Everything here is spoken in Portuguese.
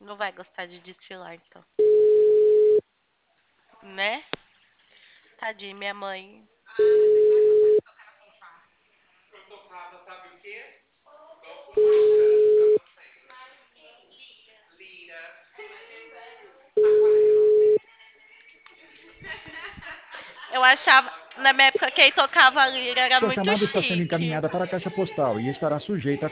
Não vai gostar de desfilar, então. Né? Tadinha, minha mãe. Eu tocava, sabe o quê? Música pra vocês. Lira. Aquarela. Eu achava, na minha época, quem tocava lira era Sua muito chamada está sendo chique. encaminhada para a caixa postal e estará sujeita a